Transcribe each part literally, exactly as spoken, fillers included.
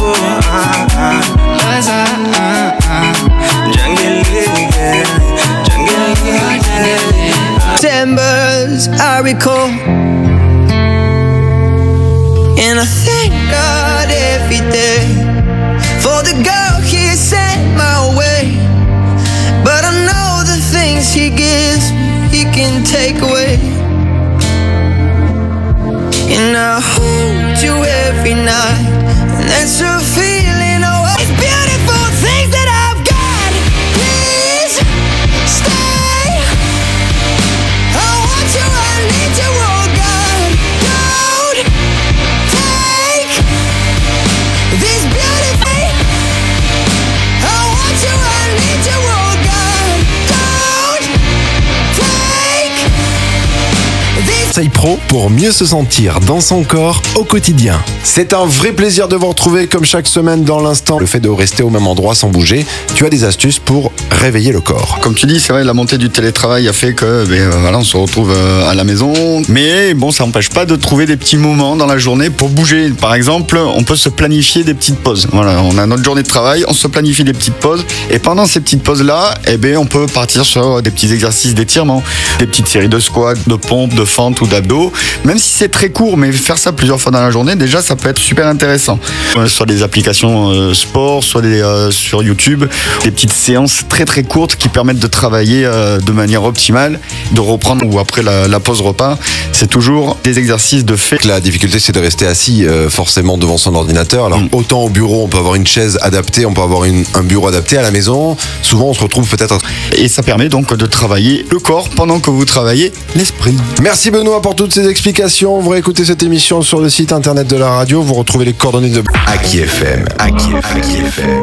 December's I recall, and I thank God every day for the girl He sent my way. But I know the things He gives He can take away. And I hold you every night, and that's a feeling. Oh, it's beautiful things that I've got. Please stay. I want you, I need you, oh God. Don't take this beautiful. I want you, I need you, oh God. Don't take this. Conseil pro pour mieux se sentir dans son corps au quotidien. C'est un vrai plaisir de vous retrouver comme chaque semaine dans l'instant. Le fait de rester au même endroit sans bouger, tu as des astuces pour réveiller le corps. Comme tu dis, c'est vrai, la montée du télétravail a fait que ben, voilà, on se retrouve à la maison. Mais bon, ça n'empêche pas de trouver des petits moments dans la journée pour bouger. Par exemple, on peut se planifier des petites pauses. Voilà, on a notre journée de travail, on se planifie des petites pauses. Et pendant ces petites pauses-là, eh ben, on peut partir sur des petits exercices d'étirement, des petites séries de squats, de pompes, de fentes ou d'abdos. Même si c'est très court, mais faire ça plusieurs fois dans la journée, déjà, ça peut être super intéressant. Euh, soit des applications euh, sport, soit des, euh, sur YouTube, des petites séances très très courtes qui permettent de travailler euh, de manière optimale, de reprendre ou après la, la pause repas. C'est toujours des exercices de fait. La difficulté, c'est de rester assis euh, forcément devant son ordinateur. Alors mm. autant au bureau, on peut avoir une chaise adaptée, on peut avoir une, un bureau adapté. À la maison, souvent on se retrouve peut-être. Et ça permet donc de travailler le corps pendant que vous travaillez l'esprit. Merci Benoît pour toutes ces explications. Vous réécoutez cette émission sur le site internet de la radio. Vous retrouvez les coordonnées de Aki F M. Aki F M.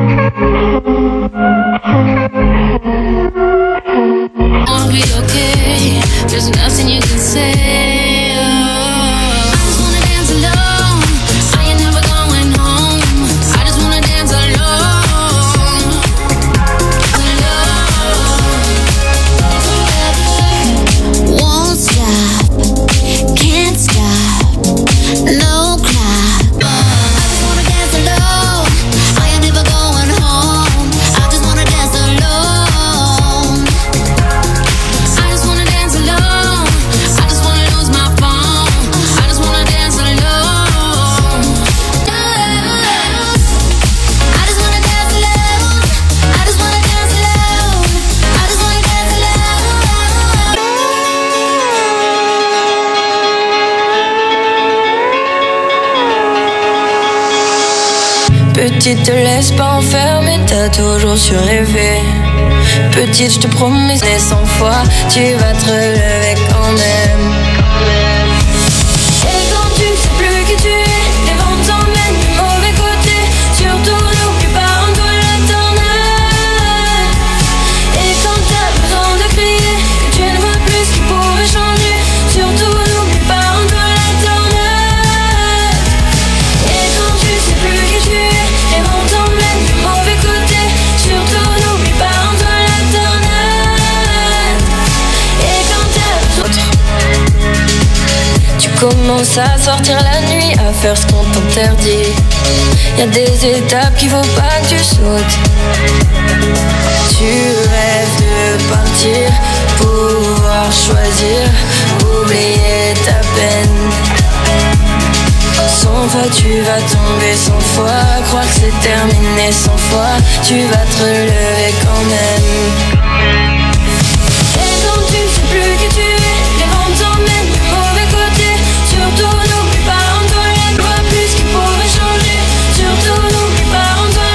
I'll be okay. There's nothing you can say. I just wanna dance alone. I ain't never going home. I just wanna dance alone. Alone. Won't stop. Can't stop. No clock. I just wanna dance alone. I ain't never going home. I just wanna dance alone. I just wanna dance alone. I just wanna lose my phone. I just wanna dance alone. I just wanna dance alone. I just wanna dance alone. I just wanna dance alone. Petite, te laisse pas enfermer, t'as toujours su rêver. Petite, je te promets, mais cent fois, tu vas te relever quand même. Et quand tu sais plus qui tu es, les vents t'emmènent du mauvais côté. Surtout n'oublie pas en toi l'éternel. Et quand t'as besoin de crier, que tu ne vois plus ce qui pourrait changer. Surtout n'oublie pas en toi l'éternel. Et quand tu sais plus qui tu es, les vents t'emmènent du mauvais côté. Surtout n'oublie pas en toi l'éternel. Et quand t'as besoin, tu commences à sortir la nuit, à faire ce qu'on t'interdit. Y'a des étapes qu'il faut pas que tu sautes. Tu rêves de partir, pouvoir choisir, oublier ta peine. Cent fois tu vas tomber, cent fois croire que c'est terminé, cent fois tu vas te relever quand même. Et quand tu sais plus qui tu es, les vents t'emmènent du mauvais côté. Surtout n'oublie pas en toi les vois plus ce qui pourrait changer. Surtout n'oublie pas en toi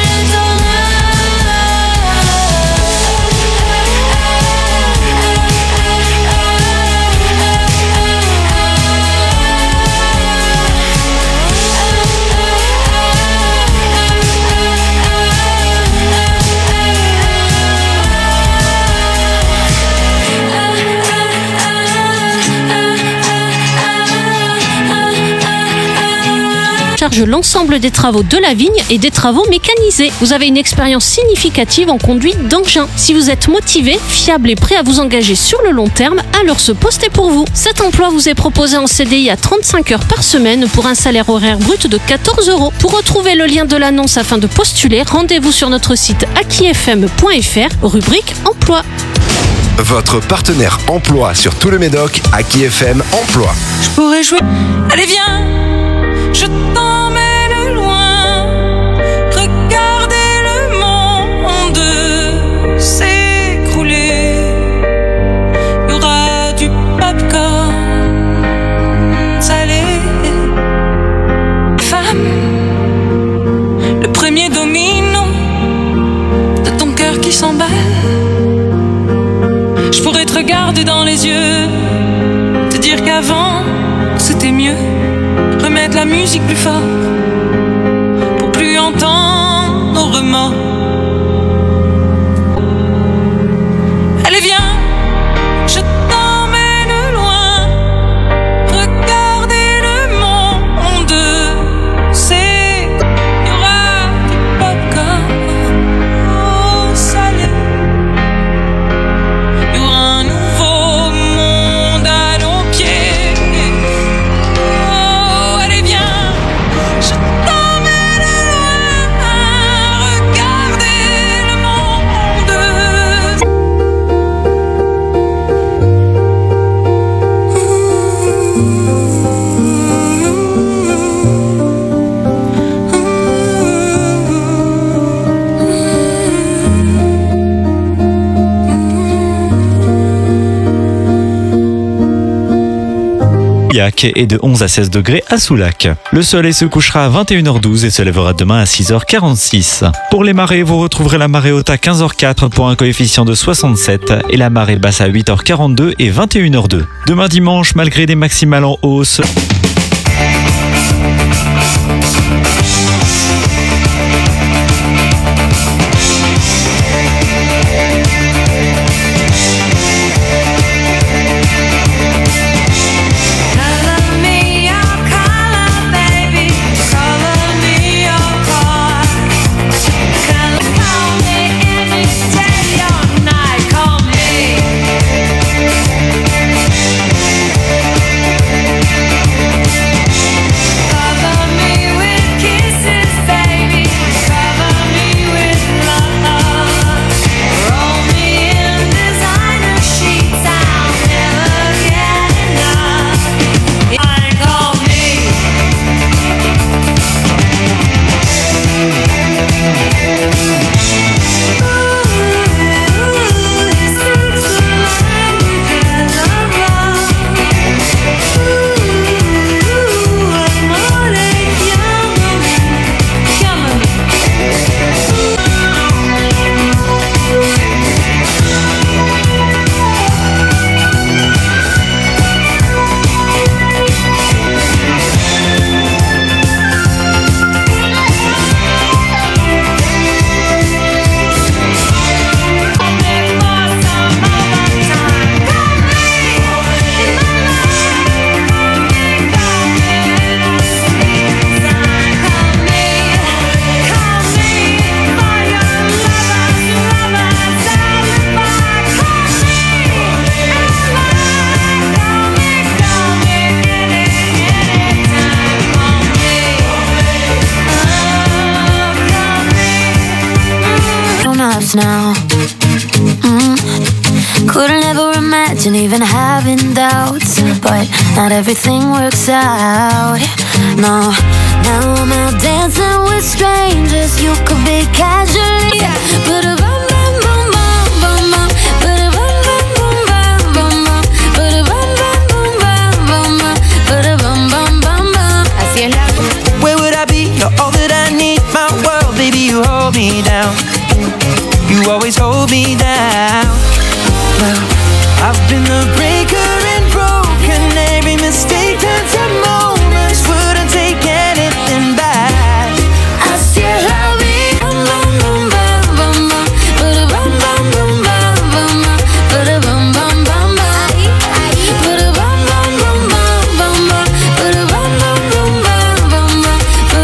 l'éternel. charge l'ensemble des travaux de la vigne et des travaux mécanisés. Vous avez une expérience significative en conduite d'engin. Si vous êtes motivé, fiable et prêt à vous engager sur le long terme, alors ce poste est pour vous. Cet emploi vous est proposé en C D I à trente-cinq heures par semaine pour un salaire horaire brut de quatorze euros. Pour retrouver le lien de l'annonce afin de postuler, rendez-vous sur notre site aki f m point f r, rubrique emploi. Votre partenaire emploi sur tout le Médoc, Aki F M Emploi. Je pourrais jouer. Allez, viens, je t'emmène loin. Regardez le monde s'écrouler. Il y aura du popcorn salé. Femme, le premier domino de ton cœur qui s'emballe. Je pourrais te regarder dans les yeux, te dire qu'avant c'était mieux. Remettre la musique plus fort pour plus entendre nos remords. Allez, viens, je t'emmène loin. Regardez le monde, c'est il y aura du popcorn au salé. Il y aura un nouveau monde à nos pieds. Oh, allez, viens, je t'emmène loin. Regardez le monde. Et de onze à seize degrés à Soulac. Le soleil se couchera à vingt et une heures douze et se lèvera demain à six heures quarante-six. Pour les marées, vous retrouverez la marée haute à quinze heures quatre pour un coefficient de soixante-sept et la marée basse à huit heures quarante-deux et vingt et une heures deux. Demain dimanche, malgré des maximales en hausse, Color me your color, baby. Color me your car. Color, call me any day or night. Call me. Cover me with kisses, baby. Cover me with love. Roll me in designer sheets. I'll never get enough. I call me. Grown-ups now. Mm. Couldn't ever imagine even having doubts, but not everything works out. No, now I'm out dancing with strangers. You could be casually, but a bum bum bum bum bum bum, but a bum bum bum bum bum bum, but a bum bum bum bum bum bum, but a bum bum bum bum. Así es la. Where would I be? You're all that I need. My world, baby, you hold me down. You always hold me down. Well, I've been the breaker and broken. Every mistake turns to moments. Wouldn't take anything back. Así es la vida. Bum bum bum bum bum, but a bum bum bum bum bum, but a bum bum bum bum, but a bum bum bum bum bum, but a bum bum bum bum bum, but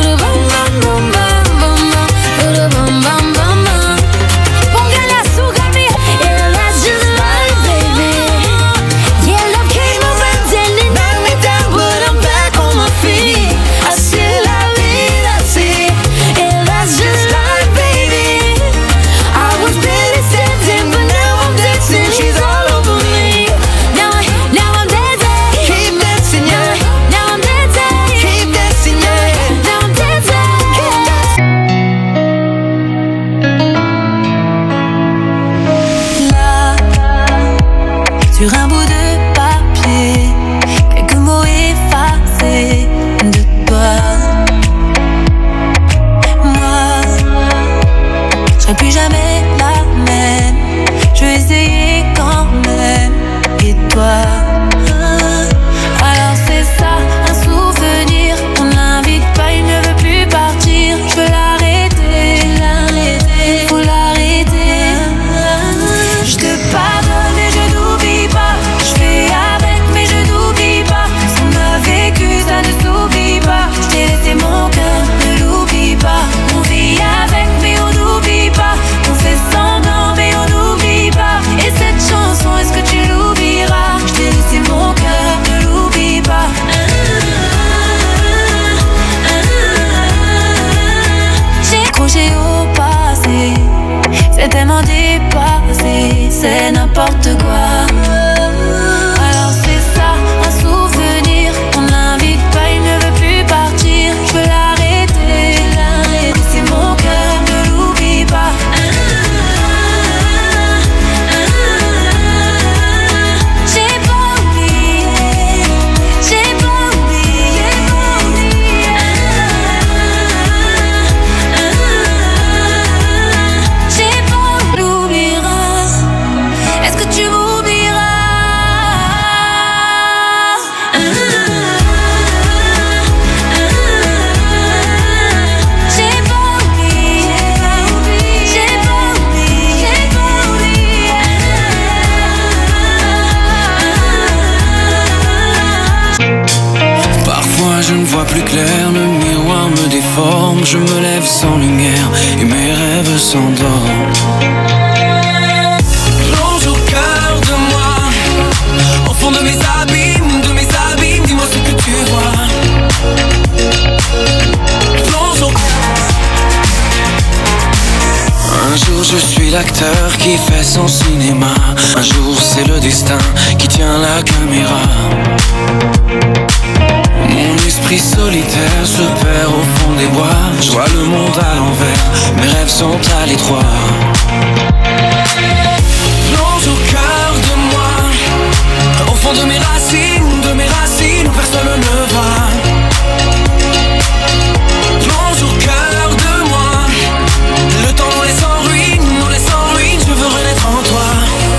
essayer quand même. Et toi? Alors c'est ça, un souvenir. On l'invite pas, il ne veut plus partir. Je veux l'arrêter, l'arrêter, faut l'arrêter. Je te pardonne et je n'oublie pas. Je fais avec mais je n'oublie pas. Ce qu'on a vécu, ça ne s'oublie pas. Je t'ai laissé mon cœur, ne l'oublie pas. On vit avec mais on n'oublie pas. On fait semblant mais on n'oublie pas. Et cette chanson, est-ce que tu l'oublieras? Je t'ai laissé mon cœur, ne l'oublie pas. J'ai accroché au passé, c'est tellement dépassé, c'est n'importe quoi. Alors c'est ça, un souvenir. On l'invite pas, il ne veut plus partir. Je veux l'arrêter, l'arrêter. C'est mon cœur, ne l'oublie pas. J'ai pas oublié, j'ai pas oublié. J'ai pas l'oublieras. Est-ce que tu m'oublieras? J'ai pas oublié, j'ai pas oublié, j'ai pas oublié. Parfois je ne vois plus clair, le miroir me déforme. Je me lève sans lumière et mes rêves s'endorment. Plonge au cœur de moi, au fond de mes abîmes, de mes abîmes, dis-moi ce que tu vois. Plonge au Un jour je suis l'acteur qui fait son cinéma. Un jour c'est le destin qui tient la caméra. Mon esprit solitaire se perd au fond des bois. Je vois le monde à l'envers, mes rêves sont à l'étroit. Plonge au cœur de moi, au fond de mes racines, de mes racines où personne ne va. Plonge au cœur de moi, le temps nous laisse en ruine, nous laisse en ruine, je veux renaître en toi.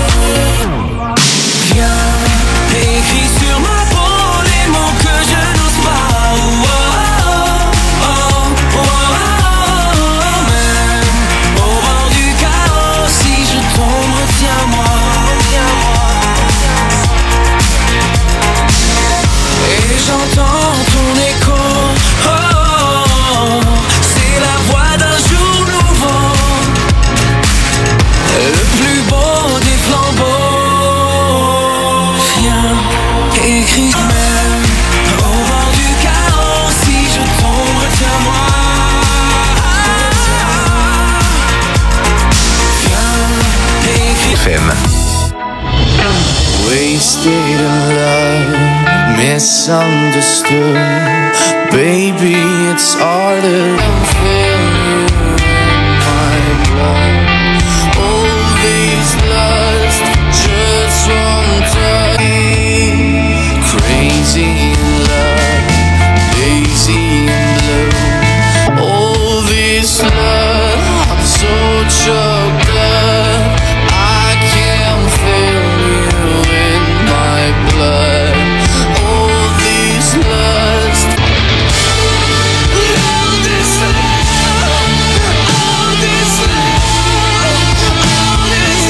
Viens, écris sur ma peau les mots que je n'ose pas. Oh, oh, oh, oh, oh, oh. Même au bord du chaos, si je tombe, retiens-moi, retiens-moi. Et j'entends ton écho. Oh, oh, oh. C'est la voix d'un jour nouveau, le plus beau des flambeaux. Viens, écris même au bord du chaos, si je tombe, retiens-moi. Viens, écris. F M. Wasted in love, misunderstood. Baby, it's harder than feeling my blood. All these lust just won't touch me. Crazy in love, lazy in blue. All this love, I'm so choked up. I can feel you in my blood. All these lust. All this love, all this love, all this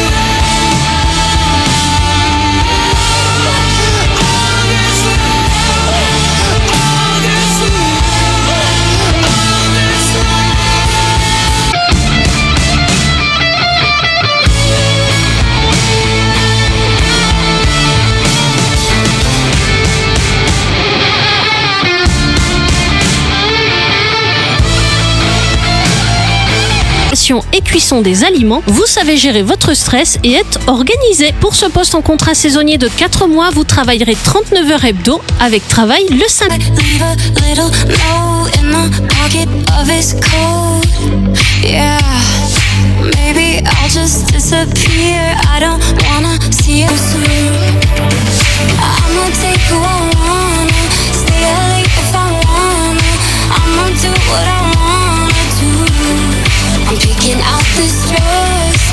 Et cuisson des aliments, vous savez gérer votre stress et être organisé. Pour ce poste en contrat saisonnier de quatre mois, vous travaillerez trente-neuf heures hebdo avec travail le samedi. Leave a little note in the pocket of his coat. Yeah, maybe I'll just disappear. I don't wanna see you soon. I'ma take who I wanna, stay late if I wanna. I'ma do what I wanna do. I'm picking out the stress.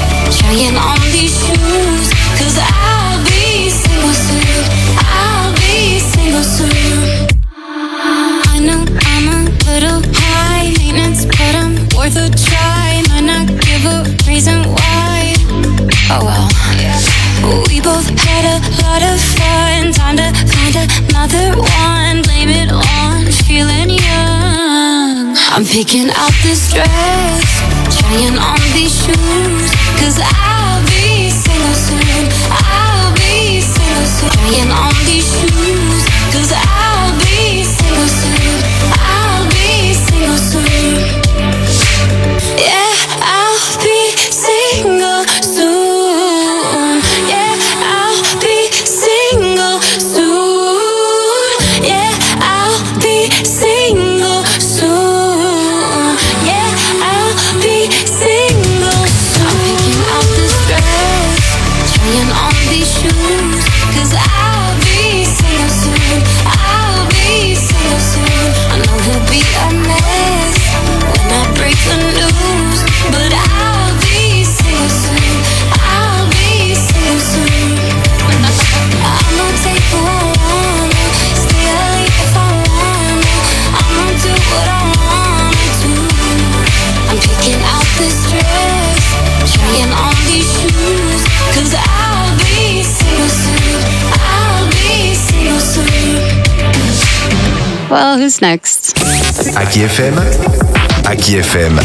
trying on these shoes. Cause I'll be single soon. I'll be single soon. I know I'm a little high maintenance, but I'm worth a try. Might not give a reason why. Oh well. We both had a lot of fun. Time to find another one. Blame it on feeling young. I'm picking out this dress, trying on these shoes. Cause I'll be single soon. I'll be single soon. Trying on these shoes. Cause I'll be single soon. I'll be single soon. Yeah, I'll be single soon. Yeah, I'll be single soon. Yeah, I'll be single soon. Yeah, I'll be single soon. I'm picking out this dress, trying on these shoes. Cause I'll be single soon. I'll be single soon. I know he'll be a mess when I break the news, but I'll be single soon. I'll be single soon. I'ma take who I wanna, stay late if I wanna. I'ma do what I wanna do. I'm picking out this dress, trying on these shoes. Cause I'll be single soon. I'll be single soon. Well, who's next? Aki F M, Aki F M.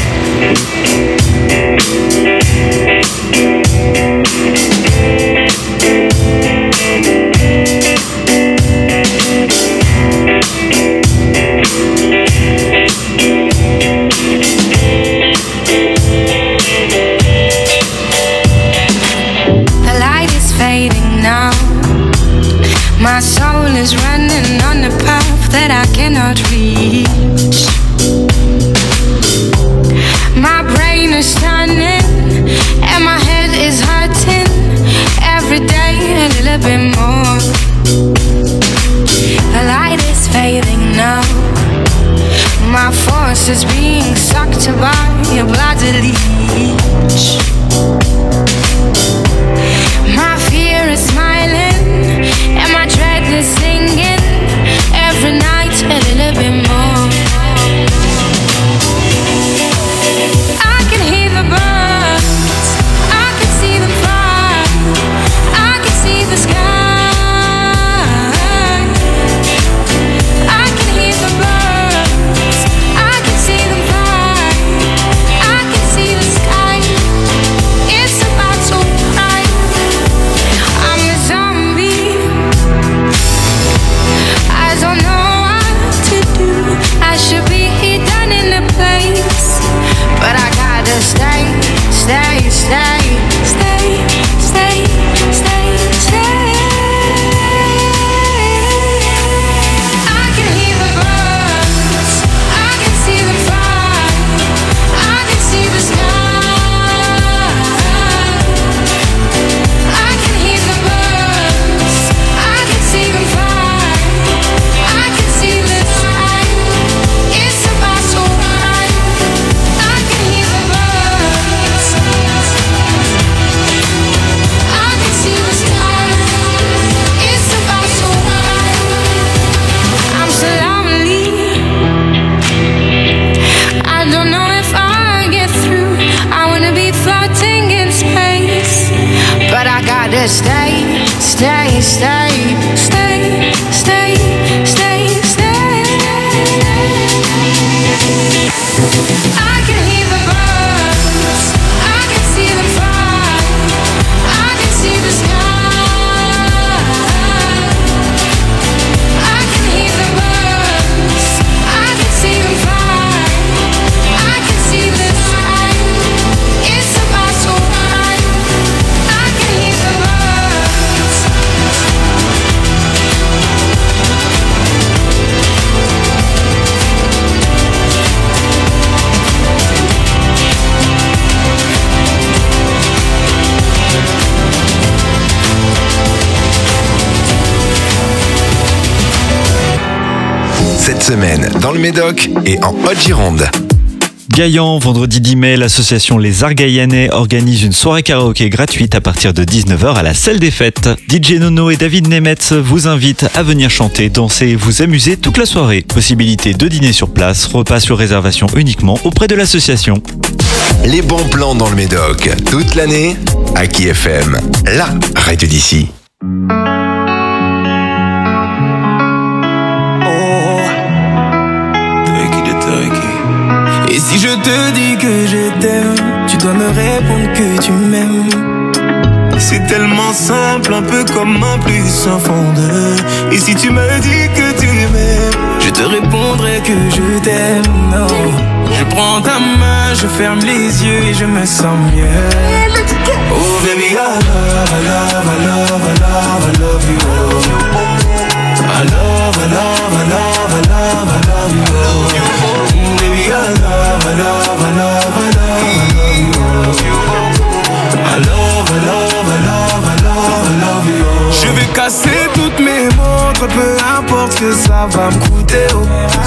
The light is fading now. My soul is running on the path that I cannot reach. My brain is stunning and my head is hurting. Every day a little bit more. The light is fading now. My force is being sucked by a bloody leech. My fear is smiling and my dread is singing. Every night a little bit more. I can hear the birds, I can see them fly, I can see the sky. I can hear the birds, I can see them fly, I can see the sky. It's about to cry. I'm a zombie, I don't know what to do. I should be done in a place, but I gotta stay, stay, stay, stay, stay, stay, stay. I can hear the birds, I can see them fly, I can see the sky. I can hear the birds, I can see them fly, I can see the sky. It's about to cry. I can hear the birds, I can see the sky. It's about to cry. I'm so lonely, I don't know if I'll get through. I wanna be floating in space, but I gotta stay, stay, stay, stay, stay, stay, stay. I can hear the birds, I can see them fly, I can see the sky. I can hear the birds, I can see them fly, I can see the sky. It's about to cry. I can hear the birds. Cette semaine, dans le Médoc et en Haute-Gironde. Gaillan, vendredi dix mai, l'association Les Argaillanais organise une soirée karaoké gratuite à partir de dix-neuf heures à la salle des fêtes. D J Nono et David Nemetz vous invitent à venir chanter, danser et vous amuser toute la soirée. Possibilité de dîner sur place, repas sur réservation uniquement auprès de l'association. Les bons plans dans le Médoc, toute l'année, Aki F M, la radio d'ici. Et si je te dis que je t'aime, tu dois me répondre que tu m'aimes. C'est tellement simple, un peu comme un plus un fondeur. Et si tu me dis que tu m'aimes, je te répondrai que je t'aime. Non. Je prends ta main, je ferme les yeux et je me sens mieux. Oh baby, I love, I love, I love, I love, I love you. I love, I love, I love, I love, I love you. Baby, I love, I love, I love, I love, I love you. I love, I love, I love, I love, I love you. Je vais casser toutes mes montres, peu importe ce que ça va me coûter. Oh.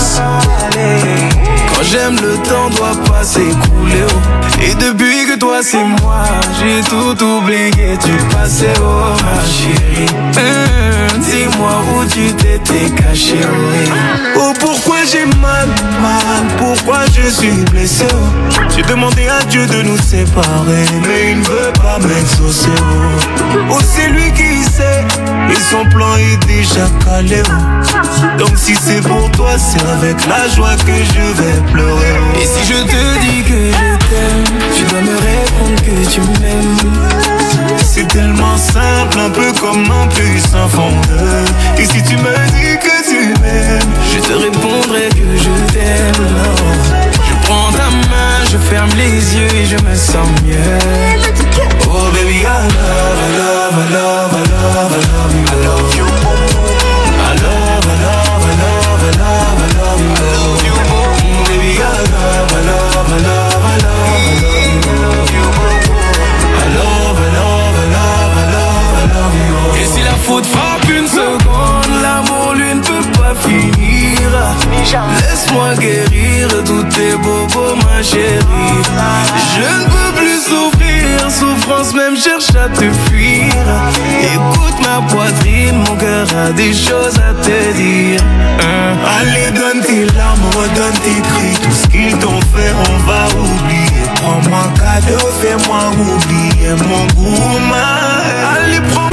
Quand j'aime, le temps doit pas s'écouler. Oh. Et depuis que toi c'est moi, j'ai tout oublié, tu passais, oh ma chérie. Hum, dis-moi où tu t'étais caché. Oh, oh pourquoi j'ai mal, mal, pourquoi je suis blessé. Oh. J'ai demandé à Dieu de nous séparer, mais il ne veut pas m'exaucer. Oh, oh c'est lui qui sait, et son plan est déjà calé. Oh. Donc si c'est pour toi, c'est avec la joie que je vais pleurer. Oh. Et si je te dis que je t'aime, tu dois me répondre que tu m'aimes. C'est tellement simple, un peu comme un plus un fondeur. Et si tu me dis que tu m'aimes, je te répondrai que je t'aime. Non. Je prends ta main, je ferme les yeux et je me sens mieux. Oh baby, I love, I love, I love, I love, I love you. I love you. I love, I love, I love, I love, I love you. I love you. Baby, I love, I love, I love, I love, I love you. I love, I love, I love, I love, I love you. Et si la faute frappe une seconde, l'amour lui ne peut pas finir. Laisse-moi guérir tous tes bobos, ma chérie. Je ne peux plus souffrir, souffrance même cherche à te fuir. Écoute ma poitrine, mon cœur a des choses à te dire. Hein? Allez, donne tes larmes, redonne tes cris. Tout ce qu'ils t'ont fait, on va oublier. Prends-moi cadeau, fais-moi oublier mon goût, ma. Allez, prends.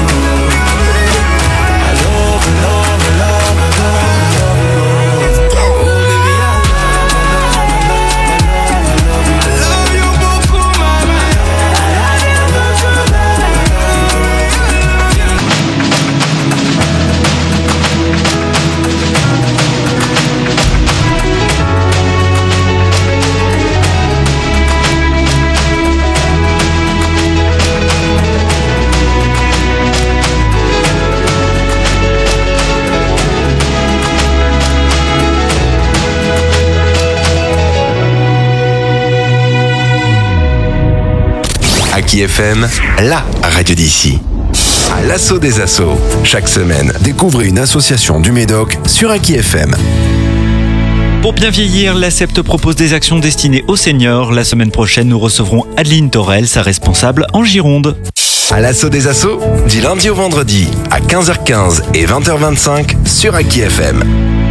Aki F M, la radio d'ici. À l'assaut des assos. Chaque semaine, découvrez une association du Médoc sur Aki F M. Pour bien vieillir, l'A C E P T propose des actions destinées aux seniors. La semaine prochaine, nous recevrons Adeline Torel, sa responsable en Gironde. À l'assaut des assos, du lundi au vendredi, à quinze heures quinze et vingt heures vingt-cinq sur Aki F M.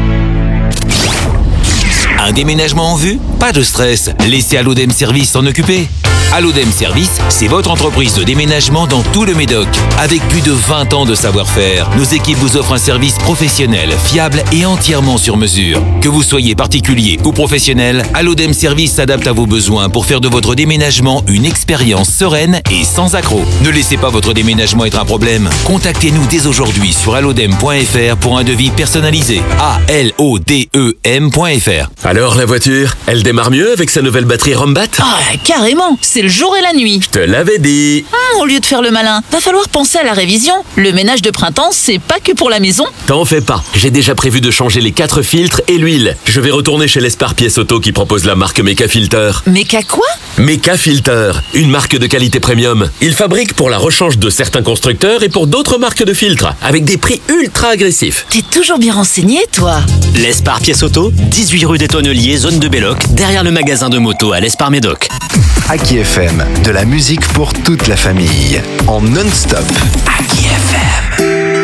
Un déménagement en vue? Pas de stress, laissez Allodem Service s'en occuper. Allodem Service, c'est votre entreprise de déménagement dans tout le Médoc. Avec plus de vingt ans de savoir-faire, nos équipes vous offrent un service professionnel, fiable et entièrement sur mesure. Que vous soyez particulier ou professionnel, Allodem Service s'adapte à vos besoins pour faire de votre déménagement une expérience sereine et sans accroc. Ne laissez pas votre déménagement être un problème. Contactez-nous dès aujourd'hui sur allodem point f r pour un devis personnalisé. A L O D E M point f r. Alors la voiture, elle démarre mieux avec sa nouvelle batterie Rombat? Ah, carrément, c'est le jour et la nuit. Je te l'avais dit. Ah, au lieu de faire le malin, va falloir penser à la révision. Le ménage de printemps, c'est pas que pour la maison. T'en fais pas, j'ai déjà prévu de changer les quatre filtres et l'huile. Je vais retourner chez l'Espar Pièces Auto qui propose la marque Meca Filter. Meca quoi? Meca Filter, une marque de qualité premium. Ils fabriquent pour la rechange de certains constructeurs et pour d'autres marques de filtres, avec des prix ultra agressifs. T'es toujours bien renseigné, toi. L'Espar Pièces Auto, dix-huit rue des Tonneliers, zone de Belloc, derrière le magasin de moto à l'Esparmédoc. Aki F M, de la musique pour toute la famille, en non-stop. Aki F M.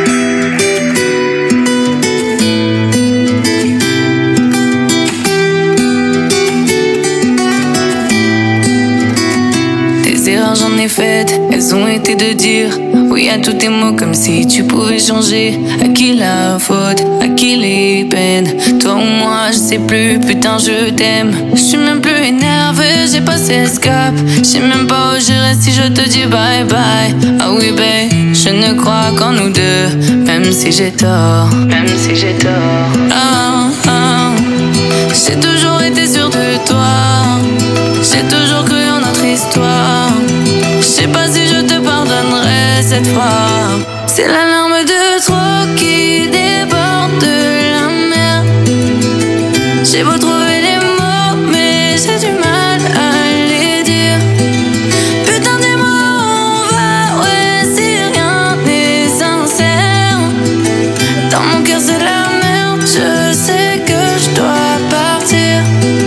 Des erreurs j'en ai faites, elles ont été de dire oui à tous tes mots comme si tu pouvais changer. À qui la faute, à qui les peines, toi ou moi je sais plus, putain je t'aime. Je suis même plus énervée, j'ai passé ce cap. Je sais même pas où j'irai si je te dis bye bye. Ah oui babe, je ne crois qu'en nous deux, même si j'ai tort, même si j'ai tort. Ah, ah. J'ai toujours été sûre de toi, j'ai toujours cru en notre histoire. Je sais pas si je te pardonnerai cette fois. C'est la larme de trop qui déborde de la mer. J'ai beau trouver les mots, mais j'ai du mal à les dire. Putain dis-moi où on va, ouais si rien n'est sincère. Dans mon cœur c'est la merde, je sais que je dois partir.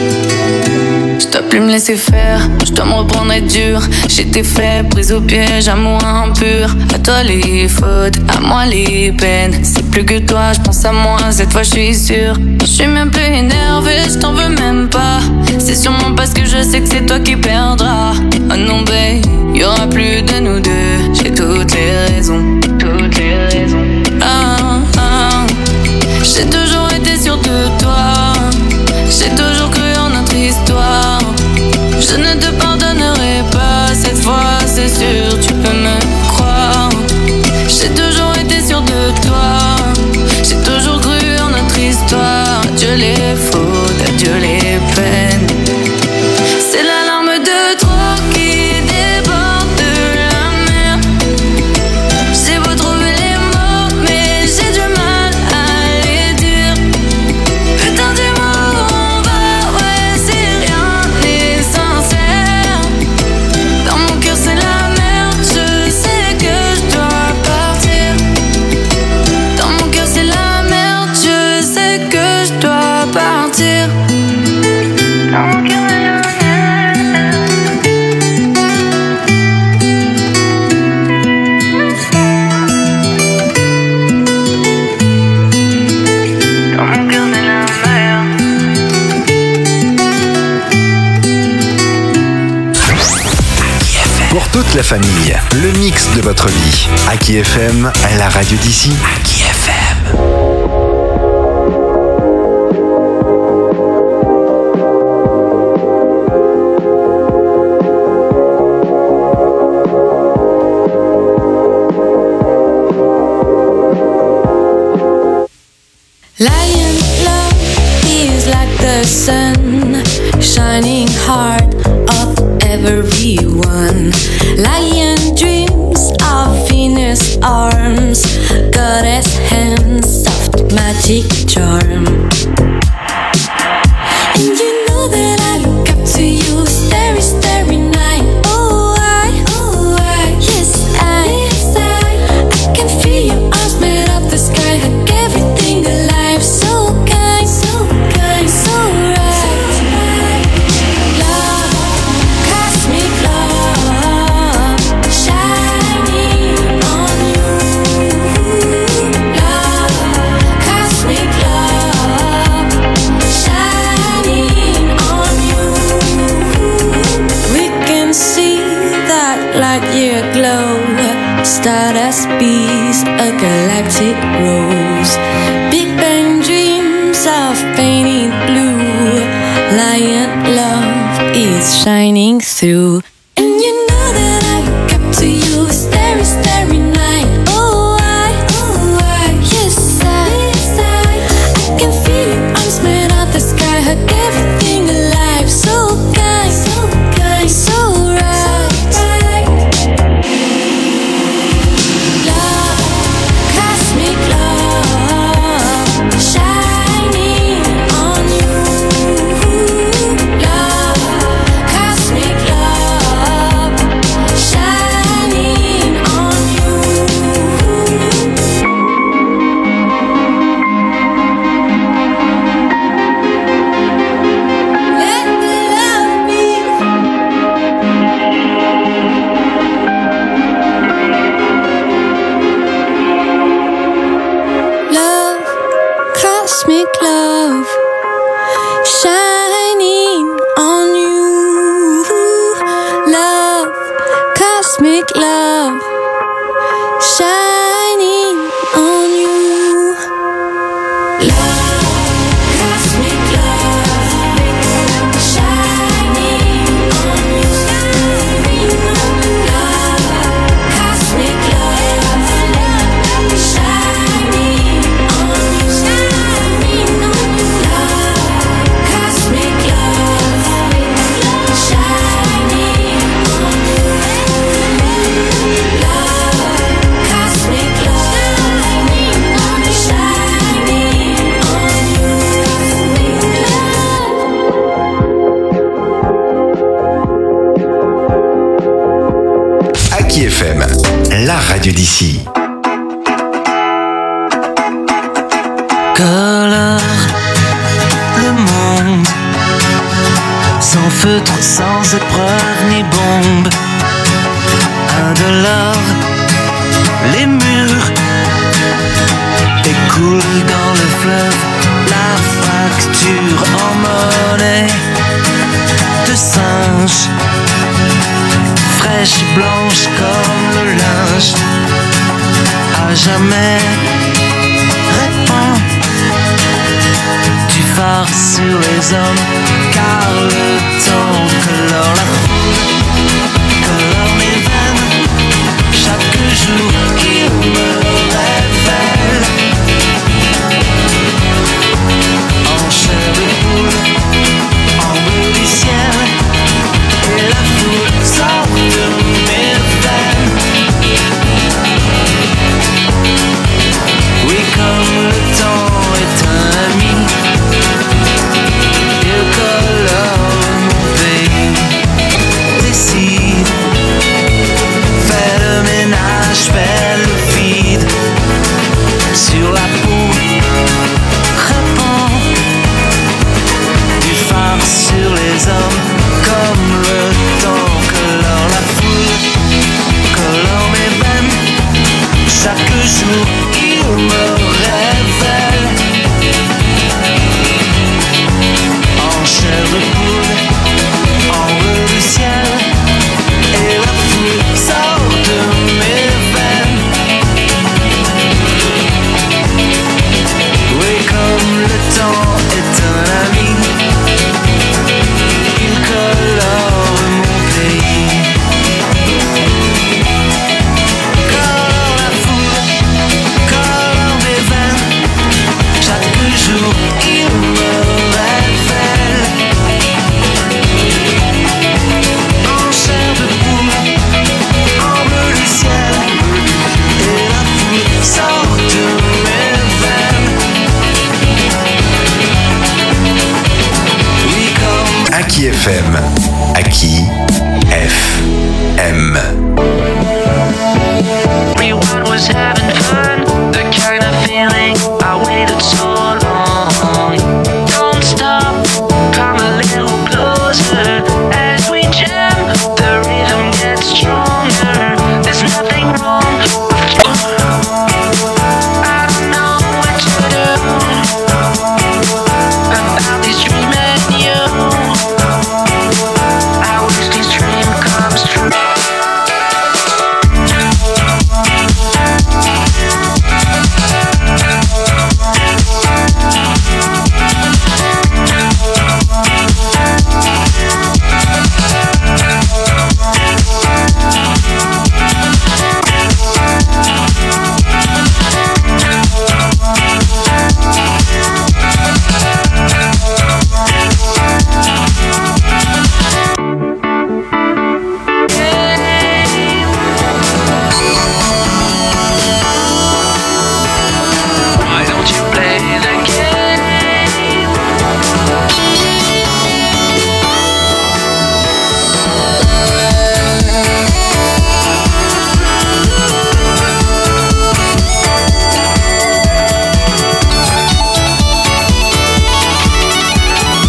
Je dois plus me laisser faire, je dois me reprendre et dur. J'étais faible, prise au piège, amour impur. À toi les fautes, à moi les peines. C'est plus que toi, je pense à moi, cette fois je suis sûre. Je suis même plus énervée, je t'en veux même pas. C'est sûrement parce que je sais que c'est toi qui perdras. Oh non babe, y'aura plus de nous deux. J'ai toutes les raisons, toutes les raisons. Ah, ah. J'ai toujours été sûre de toi, j'ai toujours cru en notre histoire. Je ne te pardonnerai pas cette fois, c'est sûr, tu peux me croire. J'ai toujours été sûre de toi, j'ai toujours cru en notre histoire. Adieu les fautes, adieu les peines. C'est la larme de trop qui déborde de la mer. J'ai beau trouver les mots, mais j'ai du mal à les dire. Putain dis-moi où on va, ouais si rien n'est sincère. Dans mon cœur c'est la merde, je sais que je dois partir. Dans mon cœur c'est la merde, je sais que je dois partir. Dans mon cœur c'est la Dans mon cœur c'est la merde. Pour toute la famille, le mix de votre vie. Aki F M, la radio d'ici. Aki F M. Lion love is like the sun, shining hard of everyone. Lion dreams of Venus arms, goddess hands, soft magic charm. And you know that I look up to you, starry, starry night. Oh I, oh I, yes I, yes I, I can feel your arms made of the sky, hug everything alive. So kind, so kind, so right. Love, cosmic love, shining on you. Love, cosmic love, shining on you. We can see that light year glow, stardust bees, a galactic rose. Big Bang dreams of painted blue. Lion love is shining through. And you know that I look up to you, starry, starry night. Oh I, oh I, yes I, yes I, I can feel your arms made of the sky, hug everything alive. So kind, so kind, so right. Love, cosmic love, shining on you. Love, cosmic love, shining on you. cosmic love shining on you. Love, cosmic love shining on you. Love, cosmic love shining on you. Love, cosmic love shining on you. Aki F M, la radio d'ici. Colore le monde, sans feutre, sans épreuve ni bombe. Indolore, les murs écoulent dans le fleuve la facture en monnaie de singe, fraîche et blanche comme le linge. À jamais répand du phare sur les hommes, car le temps colore la foule, colore mes veines. Chaque jour qu'il me révèle en chair de poule, en bleu du ciel, et la foule sort de mes veines. Oui, comme le temps est un ami, il colore mon pays. Décide, fais le ménage, fais le vide sur la peau, répand du phare sur les hommes, comme le temps colore la foule, colore mes veines. Chaque jour il me révèle en chair de poule, en bleu du ciel, et la foule sort de mes veines. Oui, comme le temps est un ami, il colore mon pays. Colore la foule, colore mes veines. Chaque jour il me révèle en chair de poule, en bleu du ciel, et la foule sort de mes veines. Oui, comme Aki F M, Aki F M. rewind was happening.